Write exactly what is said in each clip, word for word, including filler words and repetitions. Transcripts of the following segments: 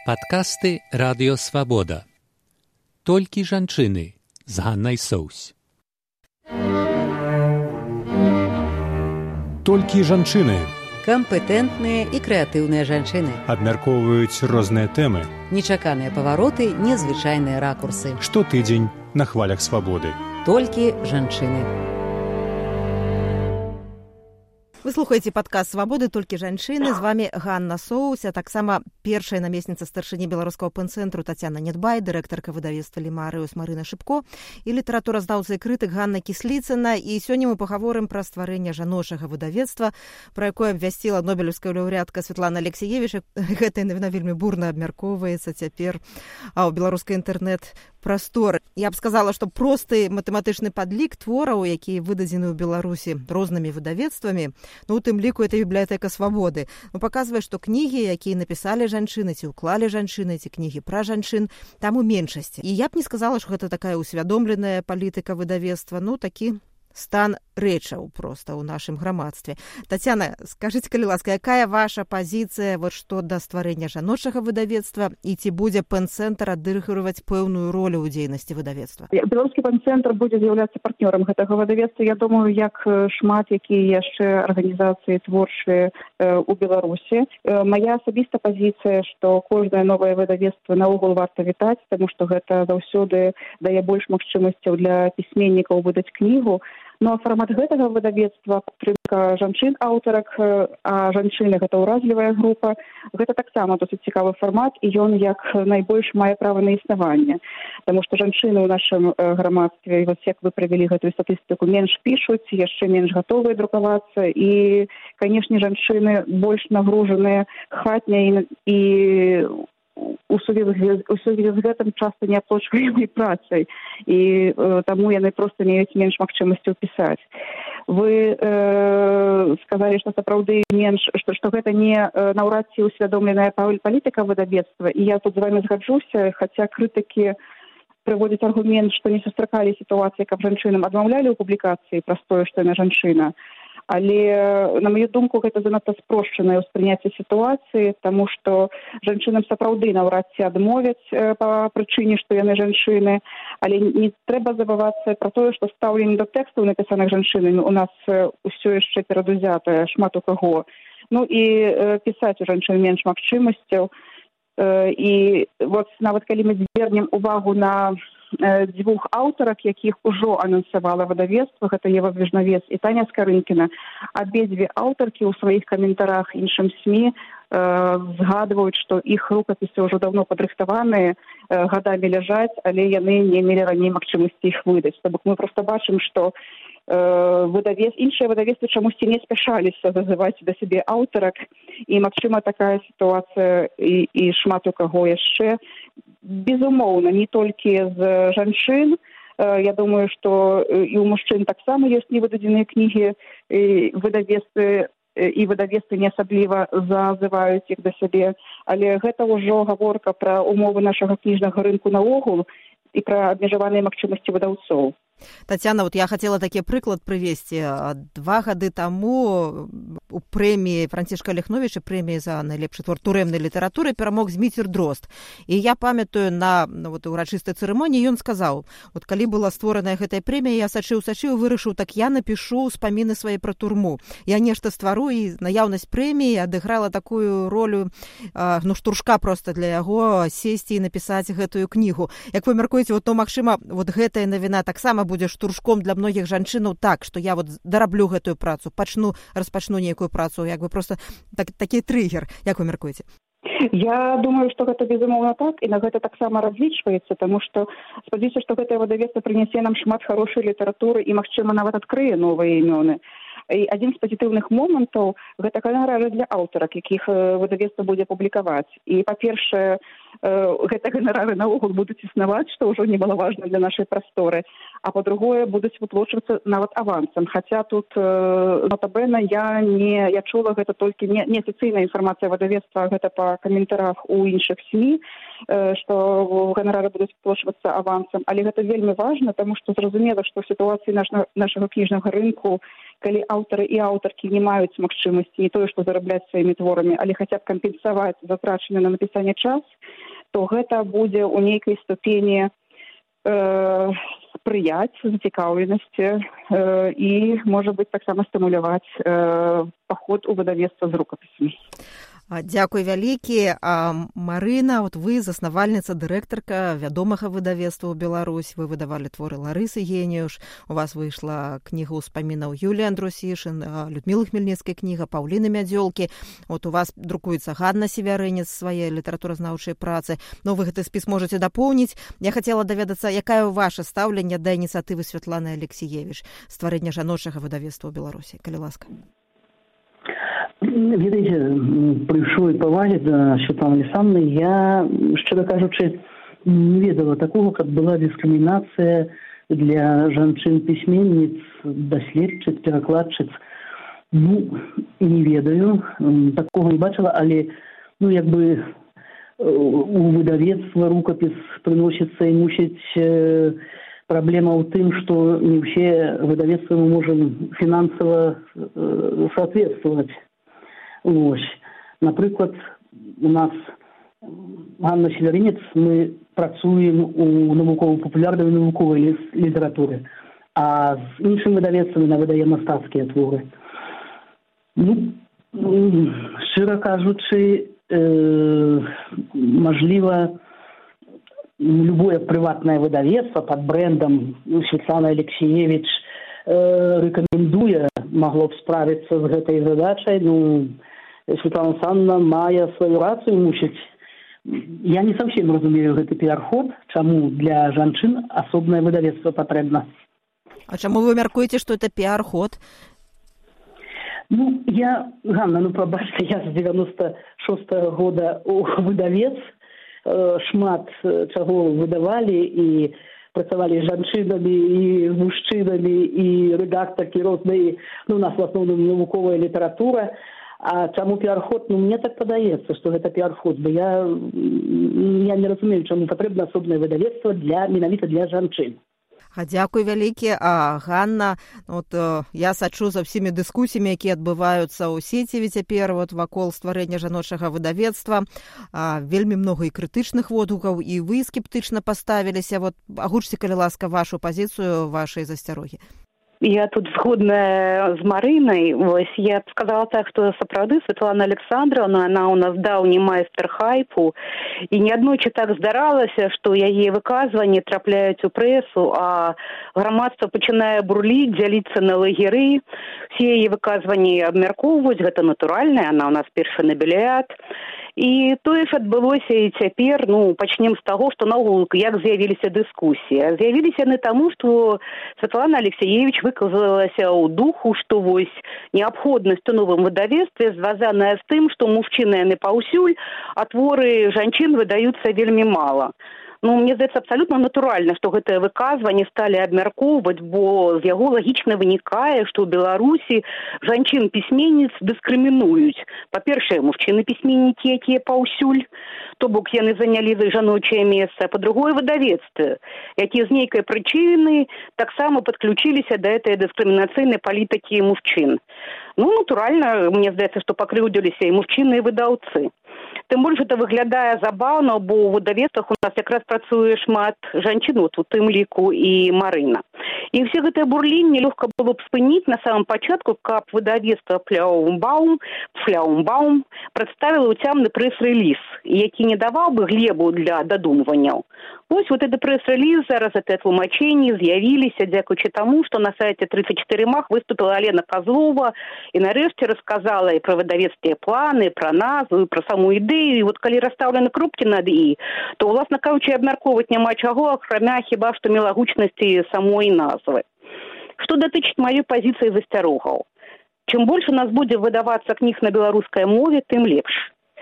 Падкасты Радыё Свабода. Толькі жанчыны з Ганнай Соўсь. Толькі жанчыны. Кампетэнтныя і крэатыўныя жанчыны. Абмяркоўваюць розныя тэмы. Нечаканыя павароты, незвычайныя ракурсы. Штотыдзень на хвалях свабоды. Толькі жанчыны. Вы слухаеце падкаст «Свабоды. Толькі жанчыны». З вами Ганна Соўсь, а таксама першая намесніца старшыні беларускага пэн-цэнтру Тацяна Недбай, дырэктарка выдавецтва «Лімарыус» Марына Шыбко і літаратуразнаўца і крытык Ганна Кісліцына. І сёння мы пагаворым пра стварэнне жаночага выдавецтва, пра якое абвясціла нобелеўская лаўрэатка Святлана Алексіевіч. Гэтая навіна вельмі бурна абмяркоўваецца цяпер а ў беларускай інтэрнэт-прасторы. Я б сказала, што просты матэматычны падлік твораў, якія выдадзены ў Беларусі рознымі выдавецтвамі, ну, у тым ліку это бібліятэка свабоды, ну, паказвае, што кнігі, якія напісалі жанчыны, ці ўклалі жанчыны, ці кнігі пра жанчын, там у меншасці. І я б не сказала, што гэта такая усвядомленая палітыка выдавецтва, ну, такі стан рэчаў проста ў нашым грамадстве. Тацяна, скажыце, калі ласка, якая ваша пазіцыя вот што да стварэння жаночага выдавецтва і ці будзе пэн-цэнтр адыгрываць пэўную ролю ў дзейнасці выдавецтва? Беларускі пэн-цэнтр будзе з'яўляцца партнёрам гэтага выдавецтва. Я думаю, як шмат якія яшчэ арганізацыі творчыя ў Беларусі. Мая асабіста пазіцыя, што кожнае новае выдавецтва наогул варта вітаць, таму што гэта заўсёды дае больш магчымасцяў для пісьменнікаў выдаць кнігу. Ну, а фармат гэтага выдавецтва, падтрымка жанчын-аўтарак, а жанчыны гэта ўразлівая група, гэта таксама досыць цікавы фармат, і ён як найбольш мае права на існаванне. Таму што жанчыны ў нашым грамадстве, вось як вы правялі гэтую статыстыку, менш пішуць, яшчэ менш гатовыя друкавацца, і, канешне, жанчыны больш нагружаныя хатняй і у сувязі з гэтым часта неаплачваемай працай, і э, таму яны проста маюць менш магчымасцяў пісаць. Вы э, сказалі, што сапраўды менш, што, што гэта не э, наўрад ці усвядомленая палітыка выдавецтва, і я тут з вами згаджуся, хаця крытыкі прыводзяць аргумент, што не сустракалі сітуацыі, каб жанчынам адмаўлялі ў публікацыі праз тое, што яна жанчына. Але, на маю думку, гэта занадта спрошчанае ўспрыняцце сітуацыі, таму што жанчынам сапраўды наўрад ці адмовяць э, па прычыне, што яны жанчыны, але не трэба забывацца пра тое, што стаўленне да тэкстаў, напісаных жанчынамі, у нас э, усё яшчэ перадузятае шмат у каго. Ну і э, пісаць у жанчын менш магчымасцяў. Э, і вот нават калі мы звернем увагу на дзвюх аўтарак, якіх ужо анансавала выдавецтва, гэта Ева Вежнавец і Таня Скарынкіна. Абедзве аўтаркі ў сваіх каментарах іншым СМІ э, згадваюць, што іх рукапісы ўжо даўно падрыхтаваныя, э, гадамі ляжаць, але яны не мелі раней магчымасці іх выдаць. То бок мы проста бачым, што выдавец, іншыя выдавецтвы чамусьці не спяшаліся зазываць да сябе аўтарак, і, магчыма, такая сітуацыя і, і шмат у каго яшчэ. Безумоўна, не толькі з жанчын. Я думаю, што і ў мужчын таксама ёсць невыдадзеныя кнігі, і выдавецтвы і выдавецтвы не асабліва зазываюць іх да сябе, але гэта ўжо гаворка пра умовы нашага кніжнага рынку наогул і пра абмежаваныя магчымасці выдаўцоў. Тацяна, вот я хотела такі прыклад прывесці. Два гады таму у прэміі Францішка Лехновіча, прэміі за найлепшы твор турэмнай літаратуры, перамог Зміцер Дрозд. І я памятаю, на вот, урачыстай цырымоніі ён сказаў, вот калі была створаная гэтая прэмія, я сачыў-сачыў, вырашыў, так я напішу спаміны свае пра турму. Я нешта ствару, і наяўнасць прэміі адыграла такую ролю, ну, штуршка проста для яго сесці і напісаць гэтую кнігу. Як вы мяркуеце, вот, ну, магчыма, вот гэтая навіна таксама будзе штуршком для многіх жанчынаў, так, што я вот дараблю гэтую працу, пачну, распачну нейкую працу, як бы проста так, такі трыгер. Як вы мяркуеце? Я думаю, што гэта безумоўна так, і на гэта таксама разлічваецца, таму што спадзяюся, што гэтае выдавецтва прынясе нам шмат хорошай літаратуры і, магчыма, нават адкрые новыя імёны. І адзін з пазітыўных момантаў гэта ганарары для аўтарак, якіх выдавецтва будзе публікаваць. І, па-першае, гэта ганарары наогул будуць існаваць, што ўжо немалаважна для нашай прасторы, а па-другое, будуць выплачвацца нават авансам. Хаця тут, нотабэна, я не я чула гэта толькі не, неафіцыйная інфармацыя выдавецтва, гэта па каментарах у іншых СМІ, што ганарары будуць выплачвацца авансам. Але гэта вельмі важна, таму што зразумела, што ў сітуацыі нашага, нашага кніжнага рынку, калі аўтары і аўтаркі не маюць магчымасці не тое, што зарабляць сваімі творамі, але хаця б кампенсаваць затрачаны на напісанне час, то гэта будзе ў нейкай ступені э, спрыяць зацікаўленасці э, і, можа быць, таксама стымуляваць э, паход у выдавецтва з рукапісамі. Дзякуй вялікі. Марына, от вы заснавальніца, дырэктарка вядомага выдавецтва ў Беларусь. Вы выдавалі творы Ларысы Геніюш. У вас выйшла кніга ўспамінаў Юліі Андрусішын, Людмілы Хмельніцкай кніга, Паўліны Мядзёлкі. От у вас друкуецца Ганна Севярынец, свае літаратуразнаўчыя працы. Ну, вы гэты спіс можаце дапоўніць. Я хацела даведацца, якае ваше стаўленне да ініцыятывы Святланы Алексіевіч стварэння жаночага выдавецтва ў Беларусі? Калі ласка. Ведаеце, пры ўсёй павазе да Святланы Александровны, я, шчыра кажучы, не ведала такого, каб была дыскрымінацыя для жанчын-пісьменніц, даследчыц, перакладчыц. Ну, не ведаю, такого не бачыла, але, ну, як бы у выдавецтва рукапіс прыносіцца і мусіць праблема ў тым, што не ўсе выдавецтвы мы можам фінансава соответствовать. Ось. Напрыклад, у нас Ганна Севярынец, мы працуем у навукова-папулярнай навуковай літаратуры, а з іншым выдавецтвамі мы выдаем мастацкія творы. Ну, шчыра кажучы, э, мажліва, любое прыватнае выдавецтва пад брэндам Святлана Алексіевіч э, рэкамендуе, магло б справіцца з гэтай задачай. Ну, Святлана Александровна мае сваю рацыю, мусіць. Я не совсем разумею гэты піар-ход, чаму для жанчын асобнае выдавецтва патрэбна. А чаму вы мяркуеце, што это піар-ход? Ну, я, Ганна, ну, пабачце, я з девяносто шостого года у выдавец, шмат чаго выдавалі і працавалі з жанчынамі і з мужчынамі і рэдактаркі розныя, ну, у нас в асноўным навуковая літаратура. А чаму піар-ход? Ну, мне так падаецца, што гэта піар-ход, бо я, я не разумею, чаму патрэбна асобнае выдавецтва для, менавіта для жанчын. А дзякуй вялікі. А Ганна, от я сачу за ўсімі дыскусіямі, якія адбываюцца ў сеціве цяпер вот вакол стварэння жаночага выдавецтва. А, вельмі многа і крытычных водгукаў, і вы скептычна паставіліся. Вот агучце, калі ласка, вашу пазіцыю, вашай засцярогі. Я тут згодная з Марынай. Вось я б сказала так, што сапраўды Святлана Александровна, она у нас даўні майстар хайпу, і неаднойчы так здаралася, што яе выказванні трапляюць у прэсу, а грамадства пачынае бурліць, дзяліцца на лагеры. Все яе выказванні абмяркоўваюць, гэта натуральна, она у нас першы набелят. І тое ж адбылося і цяпер, ну, пачнем з таго, што наогул, як з'явіліся дыскусіі. З'явіліся яны таму, што Святлана Алексіевіч выказалася ў духу, што вось неабходнасць у новым выдавецтве звязаная з тым, што мужчыны яны паўсюль, а творы жанчын выдаюцца вельмі мала. Ну, мне здаецца, абсалютна натуральна, што гэтае выказванне сталі абмяркоўваць, бо з яго лагічна вынікае, што ў Беларусі жанчын-пісьменніц дыскрымінуюць. Па-першае, мужчыны-пісьменнікі, якія паўсюль, то бок яны занялі жаночае месца, а па-другое, выдавецтвы, якія з нейкай прычыны таксама падключыліся да гэтай дыскрымінацыйнай палітыкі мужчын. Ну, натуральна, мне здаецца, што пакрыўдзіліся і мужчыны, і выдаўцы. Тым больш гэта выглядае забаўна, бо ў выдавецтвах у нас якраз працуе шмат жанчын, у тым ліку і Марына. І ўсе гэтыя бурленні лёгка было б спыніць на самом пачатку, каб выдавецтва Фляумбаум, Фляумбаум прадставіла ўцямны прэс-рэліз, які не даваў бы глебу для дадумванняў. Вось вот этот пресс-релиз, зараз это тлумачэнні з'явіліся дзякуючы таму, што на сайце тридцать четыре мах выступила Алена Козлова і нарэшце расказала і пра выдавецкія планы, пра назву, пра саму ідэю. І вот калі расстаўлены кропкі над і, то, уласна кажучы, абмяркоўваць няма чаго, акрамя хіба што мілагучнасці самой назвы. Што датычыць маёй пазіцыі засцярогаў. Чым больш у нас будзе выдавацца кніг на беларускай мове, тым лепш.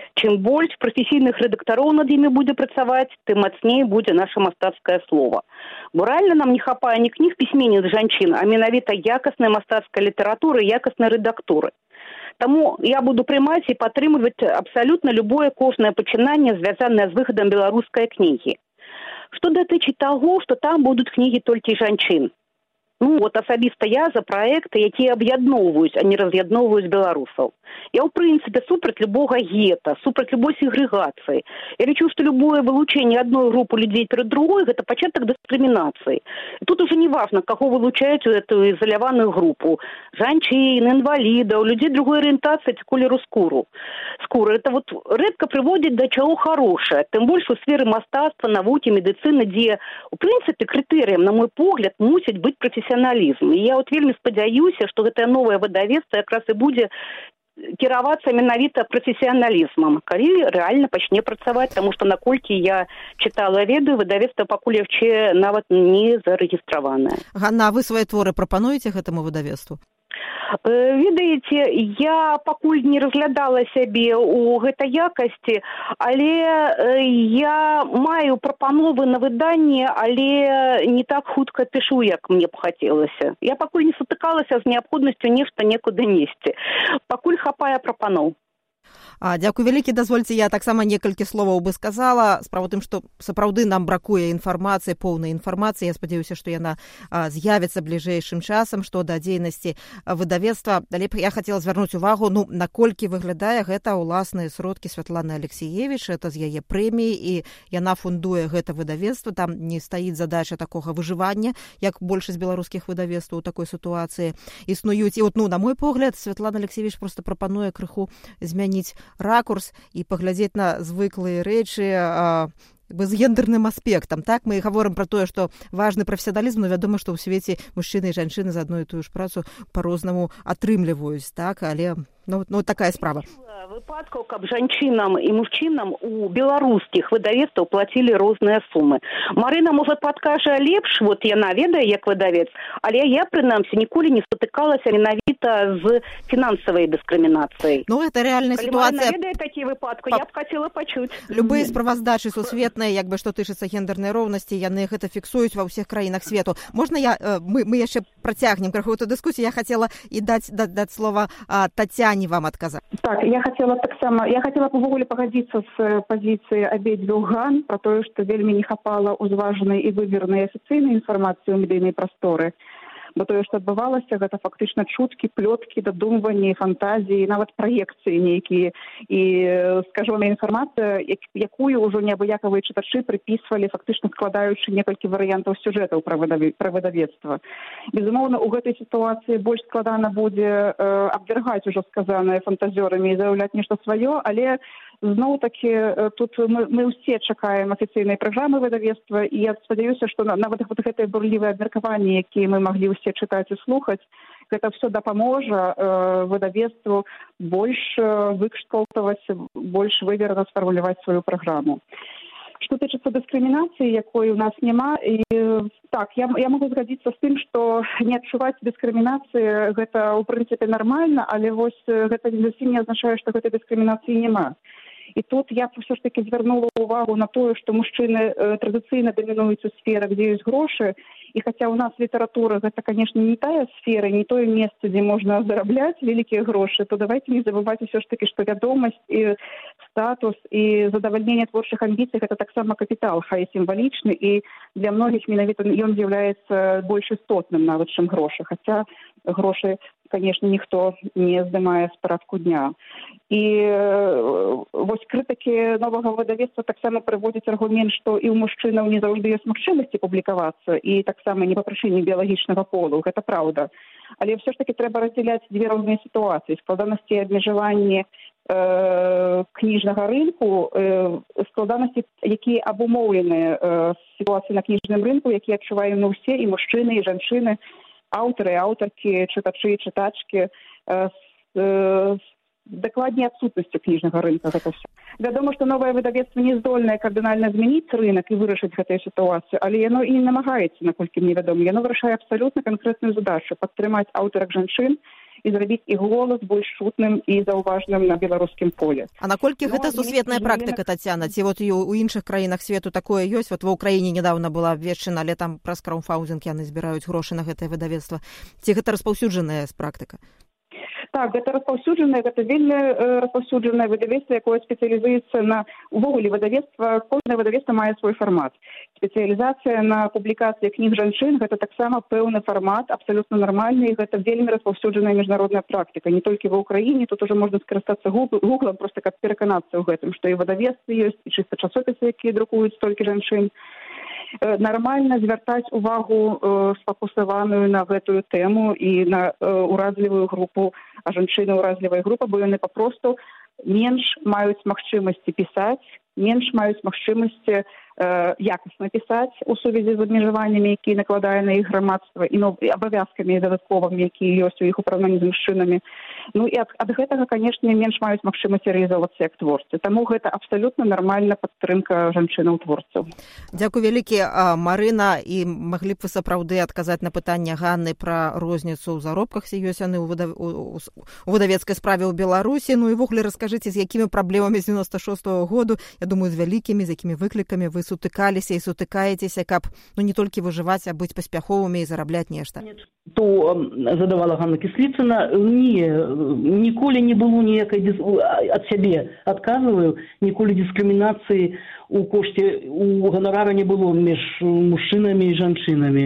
Чым больш прафесійных рэдактароў над імі будзе працаваць, тым мацней будзе наша мастацкае слова. Бо рэальна нам не хапае ні кніг пісьменніц жанчын, а менавіта якаснай мастацкай літаратуры, якаснай рэдактуры. Таму я буду прымаць і падтрымліваць абсалютна любое кожнае пачынанне, звязанае з выхадам беларускай кнігі. Што датычыць таго, што там будуць кнігі толькі жанчын. Ну, вот асабіста я за праекты, якія аб'ядноўваюць, а не раз'ядноўваюць беларусаў. Я, ў прынцыпе, супраць любога гета, супраць любой сегрэгацыі. Я лічу, што любое вылучэнне адной групы людзей перад другой – гэта пачатак дыскрымінацыі. І тут уже не важна, каго вылучаюць у эту ізаляваную групу. Жанчын, інвалідаў, людзей другой арыентацыі ці колеру скуру. Скуры – это вот рэдка прыводзіць да чаго хорошае. Тым больш у сферы мастацтва, навукі, медыцыны, дзе, у прынцыпе, крытэрыем, на мой погляд, мусіць быць прафесіяналізм. І я от вельмі спадзяюся, што гэтае новае выдавецтва якраз і будзе кіравацца менавіта прафесіяналізмам, калі рэальна пачне працаваць, таму што наколькі я чытала, ведаю, выдавецтва пакуль яшчэ нават не зарэгістраванае. Ганна, а вы свае творы прапануеце гэтаму выдавецтву? Ведаеце, я пакуль не разглядала сябе ў гэтай якасці, але я маю прапановы на выданне, але не так хутка пішу, як мне б хацелася. Я пакуль не сутыкалася з неабходнасцю нешта некуды несці. Пакуль хапае прапаноў. А, дзякуй вялікі, дазвольце, я таксама некалькі словаў бы сказала. Справа ў тым, што сапраўды нам бракуе інфармацыі, поўнай інфармацыі. Я спадзяюся, што яна а, з'явіцца бліжэйшым часам, што да дзейнасці выдавецтва. Але я хацела звярнуць увагу, ну, наколькі выглядае гэта ўласныя сродкі Святланы Алексіевіч, это з яе прэміі, і яна фундуе гэта выдавецтва. Там не стаіць задача такога выжывання, як большасць беларускіх выдавецтваў у такой сітуацыі існуюць. І от, ну, на мой погляд, Святлана Алексіевіч проста прапануе крыху змяніць ракурс і паглядзець на звыклыя рэчы а, з гендерным аспектам. Так, мы гаворым пра тое, што важны прафесіяналізм, но вядома, што ў свеце мужчыны і жанчыны за адну і тую ж працу па-рознаму атрымліваюць, так, але ну, ну такая справа. Выпадкаў, каб жанчынам і мужчынам у беларускіх выдавецтваў плацілі розныя сумы. Марына, можа, падкажа лепш, вот яна ведае, як выдавец, але я, прынамсі, ніколі не сутыкалася менавіта з фінансавай дыскрымінацыяй. Ну, это реальная Калі ситуация. Марына ведае такія выпадкі, я б хацела пачуць. Любыя справаздачы сусветныя, як бы што тычыцца гендернай роўнасці, яны гэта фіксуюць ва ўсіх краінах свету. Можна я, мы, мы яшчэ працягнем крыху эту дыскусію, я хацела і даць, даць, даць слова Тацяне вам адказаць. Так, я хотела таксама, я хотела б увогуле пагадзіцца з пазіцыі абедзвюх Ган пра тое, што вельмі не хапала ўзважанай і вывернай афіцыйнай інфармацыі ў медыйнай прасторы. Бо тое, што адбывалася, гэта фактычна чуткі, плёткі, дадумванні, фантазіі, нават праекцыі нейкія. І скажоная інфармацыя, якую ўжо неабыякавыя чытачы прыпісвалі, фактычна складаючы некалькі варыянтаў сюжэтаў пра выдавецтва. Безумоўна, у гэтай сітуацыі больш складана будзе э, абвяргаць ужо сказанае фантазёрамі і заяўляць нешта сваё, але зноў-такі тут мы, мы ўсе чакаем афіцыйнай праграмы выдавецтва, і я спадзяюся, што нават вот гэтыя бурлівыя абмеркаванні, якія мы маглі ўсе чытаць і слухаць, гэта все дапаможа э, выдавецтву больш э, выкшталтаваць, больш выверна сфармуляваць сваю праграму. Што тычыцца дыскрымінацыі, якой у нас няма, і так, я, я могу згадзіцца з тым, што не адчуваць дыскрымінацыі гэта ў прынцыпе нармальна, але вось гэта зусім не азначае, што гэтай дыскрымінацыі няма. І тут я ўсё ж таки звярнула ўвагу на тое, што мужчыны э, традыцыйна дамінуюць у сферах, дзе ёсць грошы, і хаця ў нас літаратура гэта, канешне, не тая сфера, не тое месца, дзе можна зарабляць вялікія грошы, то давайте не забываць усё ж таки, што вядомасць і статус і задавальненне творчых амбіцый гэта таксама капітал, хай сімвалічны, і для многіх менавіта ён з'яўляецца больш істотным нават, чым грошы, хаця грошы, конечно, ніхто не здымае з парадку дня. І э, вось крытыкі новага выдавецтва таксама прыводзяць аргумент, што і ў мужчынаў не заўжды ёсць магчымасці публікавацца, і таксама не па прычыне біялагічнага полу, гэта праўда. Але ўсё ж таки трэба раздзяляць дзве розныя сітуацыі, складанасці і абмежаванні э, кніжнага рынку, э, складанасці, якія абумоўленыя э, сітуацыі на кніжным рынку, якія адчуваем мы ўсе, і мужчыны, і жанчыны, аўтары, аўтаркі, чытачы, чытачкі, э, э, дакладней адсутнасцю кніжнага рынка гэта все. Вядома, што новае выдавецтва не здольнае кардынальна змяніць рынок і вырашыць гэтую сітуацыю, але яно і не намагаецца, наколькі мне вядома. Яно вырашае абсалютна канкрэтную задачу падтрымаць аўтарак жанчын і зрабіць іх голас больш чутным і заўважным на беларускім поле. А наколькі ну, гэта сусветная практыка, Тацяна? Ці вот у іншых краінах свету такое ёсць? Вот ва ўкраіне недавно была абвешчана, але там праз краўдфандинг яны збіраюць грошы на гэтае выдавецтва. Ці гэта распаўсюджаная практыка? Так, гэта распаўсюджанае, гэта вельмі э, распаўсюджанае выдавецтва, якое спецыялізуецца на увогуле выдавецтва. Кожнае выдавецтва мае свой фармат. Спецыялізацыя на публікацыі кніг жанчын гэта таксама пэўны фармат, абсалютна нармальны, і гэта вельмі распаўсюджаная міжнародная практыка. Не толькі ва ўкраіне, тут ужо можна скарыстацца гуглам, проста каб пераканацца ў гэтым, што і выдавецтвы ёсць, і чыста часопісы, якія друкуюць толькі жанчын. Нармальна звяртаць увагу э, сфокусаваную на гэтую тэму і на э, уразлівую групу, а жанчыны уразлівая група, бо яны папросту менш маюць магчымасці пісаць, менш маюць магчымасці э, якасна пісаць у сувязі з абмежаваннямі, якія накладае на іх грамадства, і ну, абавязкамі дадатковымі, якія ёсць у іх у параўнанні з мужчынамі. Ну і ад, ад гэтага, канешне, менш маюць магчымасці рэалізавацца як творцы. Таму гэта абсалютна нармальна падтрымка жанчынаў-творцаў. Дзякуй вялікі, Марына, і маглі б вы сапраўды адказаць на пытанне Ганны пра розніцу ў заробках, ці ёсць яны ў выдав... у выдавецкай справе ў Беларусі. Ну і ввогуле раскажыце, з якімі праблемамі з дзевяноста шостага году, я думаю, з вялікімі, з якімі выклікамі вы сутыкаліся і сутыкаецеся, каб ну не толькі выжываць, а быць паспяховымі і зарабляць нешта. То задавала Ганна Кісліцына, не, ніколі не было ніякай дис... ад сябе адказваю, ніколі дыскрымінацыі у кошце, у ганарара не было між мужчынамі і жанчынамі.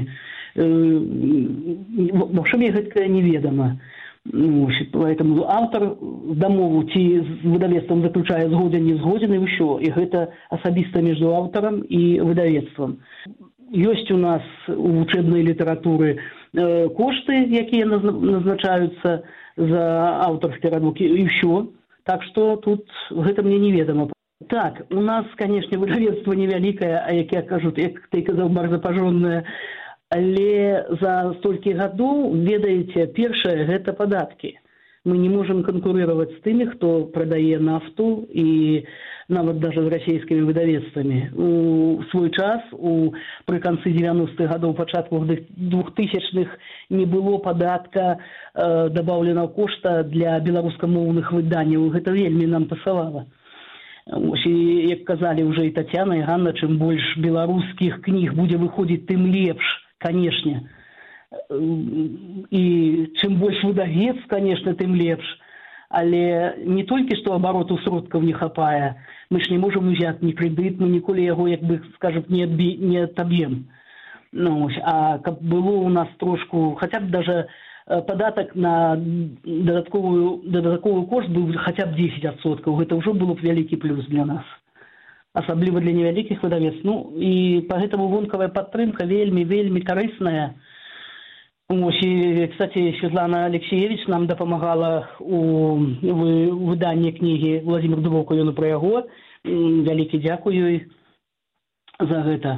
Вообще мне гэта неведома. Ну, поэтому автор дамову ці з выдавецтвам заключае згоден, не згоден, і ўсё. І гэта асабіста між аўтарам і выдавецтвам. Ёсць у нас у вучэбнай літаратуры э, кошты, якія назначаюцца за аўтарскія радокі, і ўсё. Так што тут гэта мне неведома. Так, у нас, канешне, выдавецтва невялікае, а як я кажу, як ты казаў, барзапажоннае, але за столькі гадоў, ведаеце, першае гэта падаткі. Мы не можам канкурировать з тымі, хто прадае нафту і нават даже з расійскімі выдавецтвамі. У свой час, у, пры канцы дзевяностых гадоў, пачатку двухтысячных не было падатка э, дабаўленага кошта для беларускамоўных выданняў. Гэта вельмі нам пасавала. Ось, і, як казалі ўжо і Тацяна, і Ганна, чым больш беларускіх кніг будзе выходзіць, тым лепш, канешне. І чым больш выдавец, канешне, тым лепш. Але не толькі што абароту сродкаў не хапае, мы ж не можам узяць ні крэдыт, мы ніколі яго, як бы скажам, не, адбі, не адаб'ем. Ну, а каб было у нас трошку, хаця б даже падатак на дадатковую, дадатковую кошт быў хаця б дзесяць адсоткаў, гэта ўжо было б вялікі плюс для нас. Асабліва для невялікіх выдавецтв. Ну, і па гэтаму вонкавая падтрымка вельмі, вельмі карысная. Ось, і, кстати, Светлана Алексеевич нам дапамагала у выданні кнігі Владимир Дубоўка, ён пра яго. Вялікі дзякуй ёй за гэта.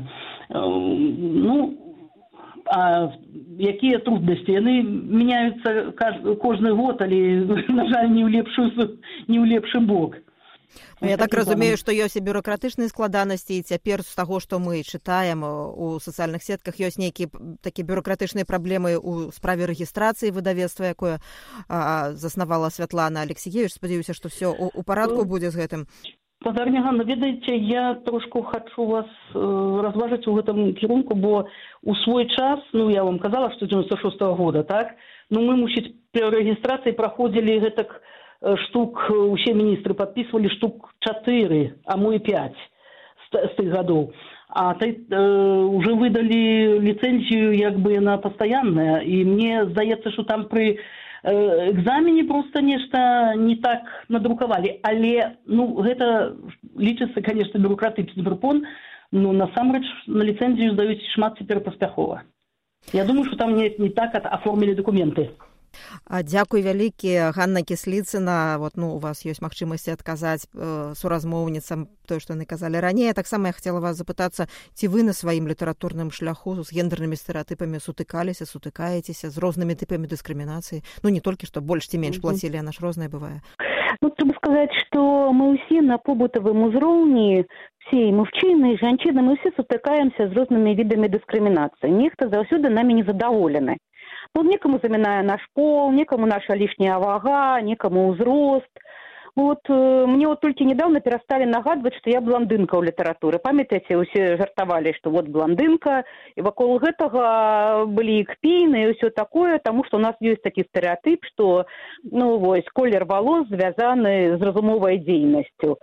Ну, а якія труднасці? Яны мяняюцца кожны год, але, на жаль, не ў лепшую, не ў лепшы бок. Ну, я так разумею, што ёсць і бюрократычныя складанасці, і цяпер з таго, што мы чытаем у сацыяльных сетках, ёсць нейкія такія бюрократычныя праблемы ў справе рэгістрацыі выдавецтва, якое а, заснавала Святлана Алексеевич. Спадзяюся, што ўсё у, у парадку будзе з гэтым. Падарня Ганна, ведаеце, я трошку хачу вас э, разважыць у гэтым кірунку, бо у свой час, ну, я вам казала, што дзевяносто шостага года, так? Ну, мы, мусіць, пры рэгістрацыі праходзілі гэтак штук, усе міністры падпісвалі штук чатыры, а мо і пяць з, з тых гадоў. А ты, э, уже выдалі ліцэнзію, як бы яна пастаянная, і мне здаецца, што там пры экзамене просто нешта не так надрукавалі. Але, ну, гэта лічыцца, конечно, бюрократычны прыпон, но насамрэч на ліцэнзію здаюць шмат цяпер паспяхова. Я думаю, што там не, не так аформілі дакументы. Дзякуй вялікі, Ганна Кісліцына. Вот, ну, у вас ёсць магчымасць адказаць э, суразмоўніцам тое, што яны казалі раней. Таксама я хацела вас запытацца, ці вы на сваім літаратурным шляху з гендернымі стэрэатыпамі сутыкаліся, сутыкаецеся з рознымі тыпамі дыскрымінацыі? Ну, не толькі што больш ці менш плацілі, а наш рознае бывае. Ну, трэба сказаць, што мы ўсе на побытавым узроўні, все і мужчыны, і жанчыны, мы ўсе сутыкаемся з рознымі відамі дыскрымінацыі. Нехта заўсёды намі незадаволены. Ну, некаму замінае наш пол, некаму наша лішняя вага, некаму ўзрост. Вот э, мне вот только недавно перестали нагадывать, что я блондинка ў літаратуры. Памятаеце, усе жартавалі, что вот блондинка, і вакол гэтага былі кпіны і ўсё такое, тому что у нас ёсць такі стэрэатып, что ну вось колер волос звязаны з разумовай дзейнасцю.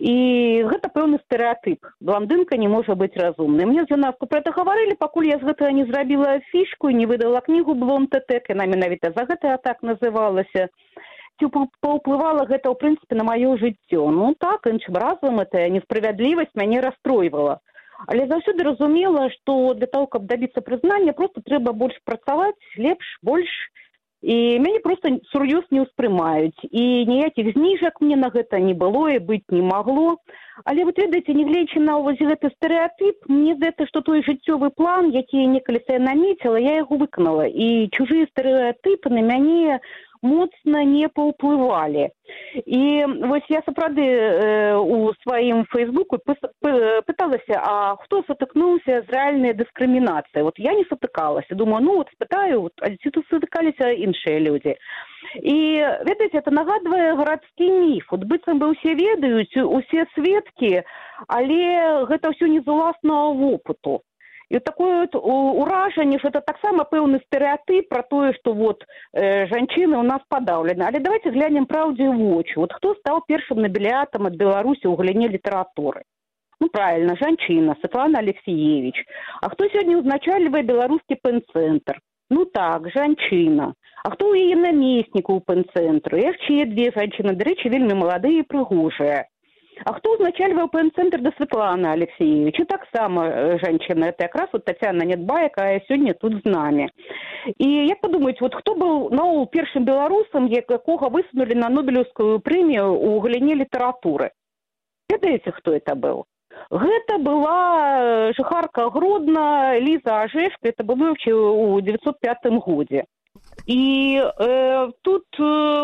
І гэта пэўны стэрэатып. Блондинка не можа быць разумнай. Мне з юнацтва пра гэта гаварылі, пакуль я з гэтага не зрабіла фішку і не выдала кнігу «Блонд-тэтэк», яна менавіта за гэта так называлася. Ці паўплывала гэта, ў прынцыпе, на маё жыццё. Ну так, іншым разам, эта несправядлівасць мяне расстройвала. Але заўсёды разумела, што для таго, каб дабіцца прызнання, проста трэба больш працаваць, лепш, больш. І мяне проста сур'ёз не ўспрымаюць. І ніякіх зніжак мне на гэта не было і быць не магло. Але вот ведаеце, нягледзячы на ўвесь гэты стэрэатып, мне здаецца, што той жыццёвы план, які некалі я намецела, я яго выканала. І чужыя стэрэатыпы на мяне моцна не паўплывалі. І вось я сапраўды э, у сваім фейсбуку пыталася, а хто сутыкнуўся з рэальнай дыскрымінацыяй? Вот я не сутыкалася. Думаю, ну вот спытаю, а ці тут сутыкаліся іншыя людзі. І, ведаеце, это нагадвае гарадскі міф. Вот быццам бы ўсе ведаюць, усе сведкі, але гэта ўсё не з уласнага вопыту. І такое вот уражанне, что это таксама пэўны стэрэатып про тое, што вот э, жанчыны ў нас падаўлены. Але давайте глянем праўдзе ў вочы. Вот хто стаў першым набеліятам ад Беларусі ў галіне літаратуры? Ну, правильно, жанчына, Светлана Алексеевич. А хто сёння ўзначальвае беларускі пэн-цэнтр? Ну так, жанчына. А хто ў яе намеснік у пэн-цэнтру? Яшчэ две жанчыны, да рэчы, вельмі маладыя і прыгожыя. А хто ўзначальваў пэн-цэнтр да Светланы Алексеевич? І таксама жанчына. Это якраз вот Тацяна Нядбай, якая сёння тут з намі. І як падумаеце, вот хто быў наогул першым беларусам, якога высунулі на Нобелеўскую прэмію ў галіне літаратуры? Ведаеце, хто это быў? Гэта была жыхарка Гродна Ліза Ажэшка, это было ў девятьсот пятым годзе. І э, тут э,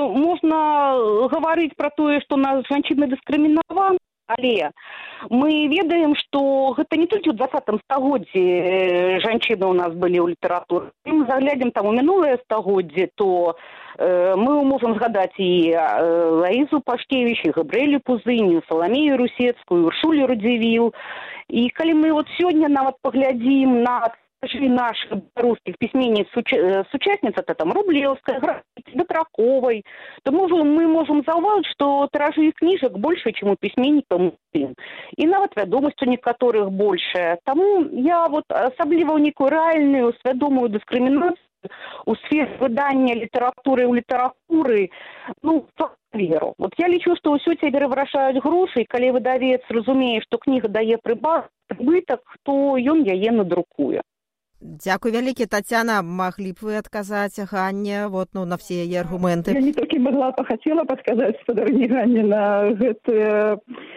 можна гаварыць пра тое, што нас жанчыны дыскрымінаваны, але мы ведаем, што гэта не толькі ў двадцатым стагоддзі э, жанчыны ў нас былі ў літаратуры. Калі мы заглядзім там у мінулае стагоддзе, то э, мы можам згадаць і э, Лаізу Пашкевіч, і Габрэлю Пузыню, Саламею Русецкую, Уршулю Радзівіл. І калі мы вот сёння нават паглядзім на наших русских письменниц, сучастниц, это там Рублевская, Батраковой, то можем, мы можем зауважить, что тиражи их книжек больше, чем у письменников мужчин. И нават вядомасць у некаторых больше. Тому я вот асабліва некую рэальную, свядомую дыскрымінацыю у сфере выдання літаратуры ў літаратуры, ну, веру. Вот я лічу, што ўсё цяпер вырашаюць грошы, і калі выдавец разумее, што кніга дае прыбытак, то ён яе надрукуе. Дзякуй вялікі, Тацяна. Маглі б вы адказаць Ганне вот, ну, на все яе аргументы? Я не толькі могла, а хацела падказаць спадарні Ганне на гэтыя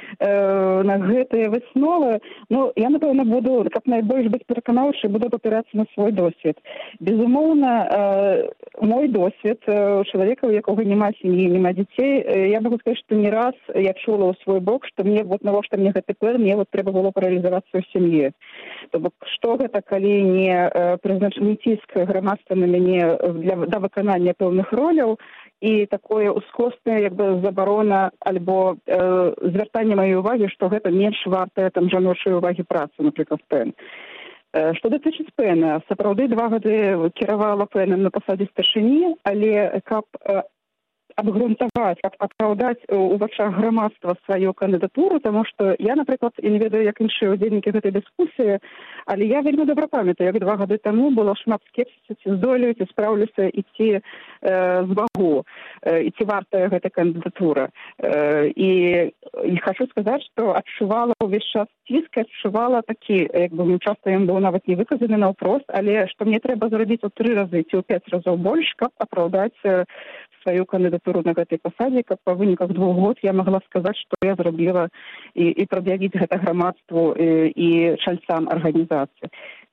э, на гэтыя высновы. Ну, я, напэўна, буду, каб найбольш быць пераканаўчай, буду апірацца на свой досвед. Безумоўна, э, мой досвед у чалавека, у якога няма сям'і, няма дзяцей, э, я могу сказаць, што не раз я чула ў свой бок, што мне, вот навошта мне гэты план, мне вот трэба было паралізавацца ў сям'і. То бок, што гэта, калі не прызначаны ціск грамадства на мяне для да выканання пэўных роляў і такое ускоснае як бы забарона альбо э, звяртанне маёй увагі, што гэта менш вартая там жаночай увагі працы, напрыклад, пэн. Э, што датычыць пэна, сапраўды два гады кіравала пэнам на пасадзе старшыні, але каб э, абгрунтаваць, каб апраўдаць у вачах грамадства сваю кандыдатуру, таму што я, напрыклад, і не ведаю, як іншыя удзельнікі гэтай дыскусіі, але я вельмі добра памятаю, як два гады таму было шмат скепсісу, ці здолею, ці спраўлюся ісці э, з вагу, э, і ці вартая гэта кандыдатура. Э, і, і хочу сказаць, што адчувала ўвесь час ціск, адчувала такі, як бы часта ён быў нават не выказаны наўпрост, але што мне трэба зрабіць у тры разы ці ў пяць разоў больш, каб апраўдаць э, сваю кандыдатуру на гэтай пасадзе, каб па выніках двух год я магла сказаць, што я зрабіла і, і прад'явіць гэта грамадству і, і чальцам арганізацыі.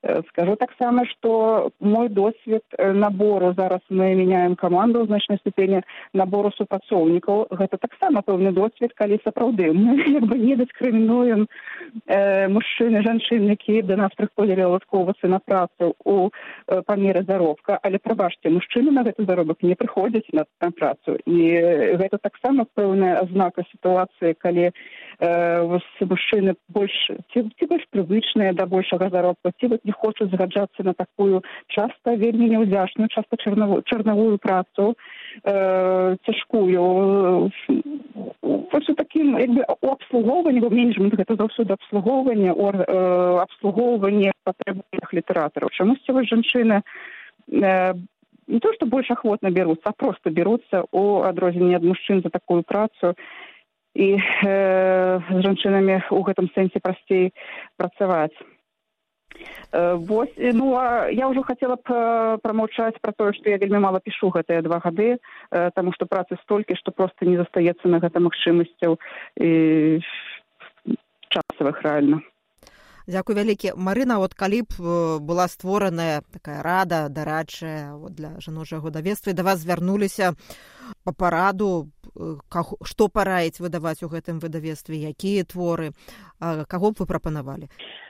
Скажу таксама, што мой досвед набору, зараз мы мяняем каманду ў значнай ступені набору супрацоўнікаў, гэта таксама пэўны досвед, калі сапраўды мы як бы не дыскрымінуем э, мужчын і жанчын, якія да нас прыходзілі ласкоўвацца на працу у э, па меры заробка, але прабачце, мужчыны на гэты заробак не прыходзяць на, на працу. І гэта таксама пэўная азнака сітуацыі, калі э, мужчыны больш ці, ці больш прывычныя да большага заробка, ці вот не хочуць згаджацца на такую часта вельмі няўдзячную, часта чарнавую, чарнавую працу, э, цяжкую. Вось у такім, як бы, у абслугоўванні, бо менеджмент гэта заўсёды абслугоўванне, э, абслугоўванне патрэбных літаратараў. Чамусьці вось жанчыны э, не то, што больш ахвотна бяруцца, а проста бяруцца у адрозненне ад мужчын за такую працу. І э, з жанчынамі ў гэтым сэнсе прасцей працаваць. Вось, ну, а я ўжо хацела б прамаўчаць пра тое, што я вельмі мала пішу гэтыя два гады, таму што працы столькі, што проста не застаецца на гэта магчымасцяў і часавых рэальна. Дзякуй вялікі. Марына, от калі б была створаная такая рада дарадчая для жаночага выдавецтва, да вас звярнуліся па параду, што параіць выдаваць у гэтым выдавецтве, якія творы, каго б вы прапанавалі?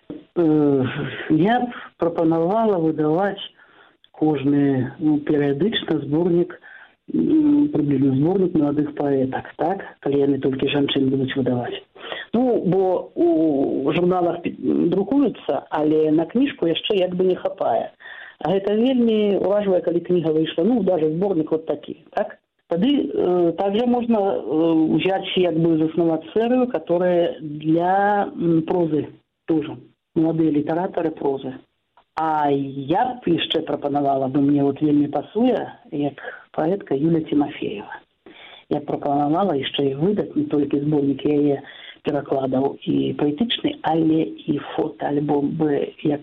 Я б прапанавала выдаваць кожны, ну, перыядычна зборнік, прыблізна зборнік маладых паэтак, так, калі яны толькі жанчын будуць выдаваць. Ну, бо у журналах друкуюцца, але на кніжку яшчэ як бы не хапае. А гэта вельмі важна, калі кніга выйшла, ну, даже зборнік вот такі, так? Тады э, также можно э, взять, як бы, заснаваць серыю, которая для м, прозы тоже. Молодые литераторы прозы. А я б яшчэ прапанавала, бы мне вот вельмі пасуе, як паэтка Юля Тимофеева. Я прапанавала яшчэ і выдаць не толькі зборнік яе перакладаў і паэтычны, але і фотоальбом бы, як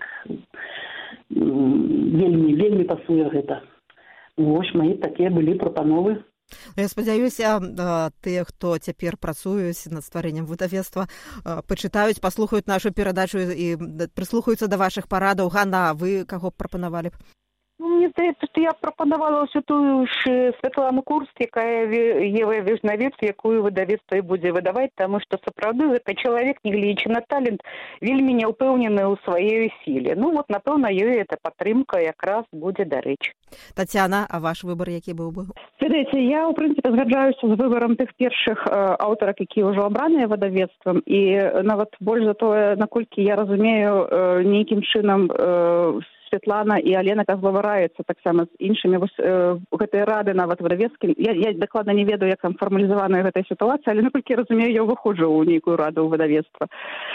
вельмі, вельмі пасуе гэта. Вось мои такія былі прапановы. Я спадзяюся, тыя, хто цяпер працуюць над стварэннем выдавецтва, пачытаюць, паслухаюць нашу перадачу і прыслухаюцца да вашых парадаў. Ганна, вы каго б прапанавалі? Ну, мне здаецца, што я прапанавала ўсё тую ж Святлану Курст, якая Ева Вежнавец, якую выдавецтва і будзе выдаваць, таму што сапраўды гэта чалавек, нягледзячы на талент, вельмі няўпэўнены ў сваёй сіле. Ну, вот, напэўна, ёй эта падтрымка якраз будзе дарэчы. Тацяна, а ваш выбар які быў бы? Ведаеце, я, ў прынцыпе, згаджаюся з выбарам тых першых э, аўтарак, якія ўжо абраныя выдавецтвам, і нават больш за тое, наколькі я разумею, э, нейкім чынам э, Святлана і Алена Казлова раюцца таксама з іншымі. Вось э, гэтыя рады нават выдавецкім. Я, я дакладна не ведаю, як там фармалізаваная гэтая сітуацыя, але наколькі разумею, я выходжу ў нейкую раду ў выдавецтва.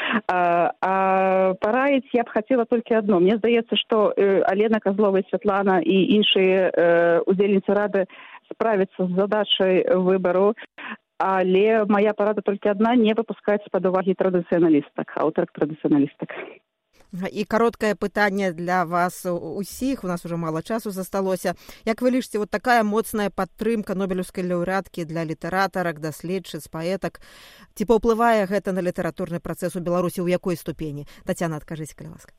А, а параіць я б хацела толькі адно. Мне здаецца, што э, Алена Казлова і Святлана і іншыя э, удзельніцы рады справяцца з задачай выбару, але моя парада толькі адна — не выпускаць з-пад увагі традыцыяналістак, аўтарак традыцыяналістак. І кароткае пытанне для вас усіх, у нас уже мало часу засталося. Як вы лічыце, вот такая моцная падтрымка нобелеўскай лаўрэаткі для літаратарак, даследчыц, паэтак, ці паўплывае гэта на літаратурны працэс у Беларусі, у якой ступені? Тацяна, адкажыце, калі ласка.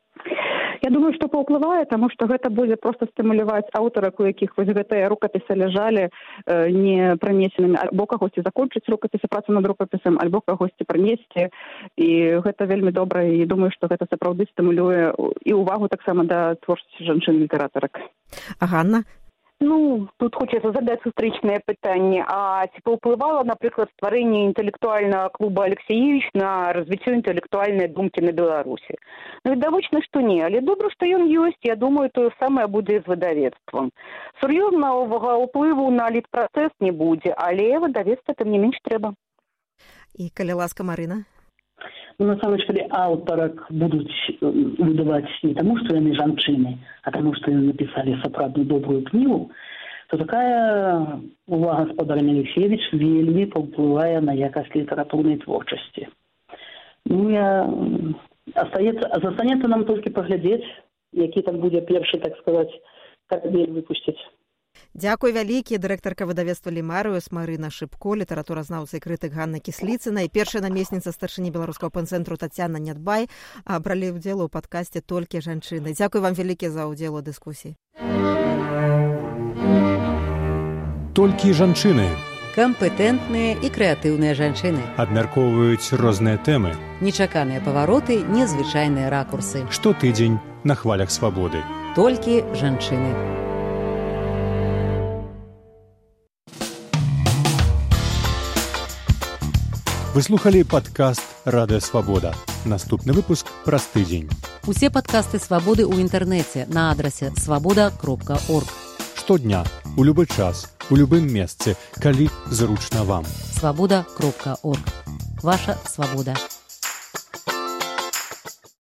Я думаю, што паўплывае, таму што гэта будзе проста стымуляваць аўтарак, у якіх вось гэтыя рукапісы ляжалі э, не пранесенымі, альбо кагосьці закончыць рукапісы, працу над рукапісам, альбо кагосьці пранесці. І гэта вельмі добра, і думаю, што гэта сапраўды стымулюе і ўвагу таксама да творчасці жанчын-літаратарак. А Ганна? Ну, тут хочацца задаць сустрэчнае пытанне. А ці паўплывала, напрыклад, стварэнне інтэлектуальнага клуба Алексеевич на развіццё інтэлектуальнай думкі на Беларусі? Ну, відавочна, што не, але добра, што ён ёсць. Я думаю, тое самае будзе з выдавецтвам. Сур'ёзнага ўплыву на літпрацэс не будзе, але выдавецтва тым не менш трэба. І калі ласка, Марына? Ну, насамрэч, калі аўтарак будуць выдаваць не таму, што яны жанчыны, а таму, што яны напісалі сапраўдную добрую кнігу, то такая увага гаспадарня Алексеевич вельмі паўплывае на якасць літаратурнай творчасці. Ну, я... Астаецца... Застанецца нам толькі паглядзець, які там будзе першы, так сказаць, карабель выпусціць. Дзякуй вялікі, дырэктарка выдавецтва «Лімарыус» Марына Шыбко, літаратуразнаўца і крытык Ганна Кісліцына і першая намесніца старшыні беларускага пэнцэнтру Тацяна Нядбай бралі ўдзел у падкасце «Толькі жанчыны». Дзякуй вам вялікі за ўдзел у дыскусіі. Толькі жанчыны Кампетэнтныя і крэатыўныя жанчыны. абмяркоўваюць розныя тэмы. Нечаканыя павароты, незвычайныя ракурсы. Штотыдзень на хвалях свабоды. Толькі жанчыны. Вы слухалі падкаст «Радыё Свабода». Наступны выпуск праз тыдзень. Усе падкасты «Свабоды» ў інтэрнэце на адрасе свабода кропка орг. Штодня, у любы час, у любым месцы, калі зручна вам. свабода кропка орг. Ваша свабода.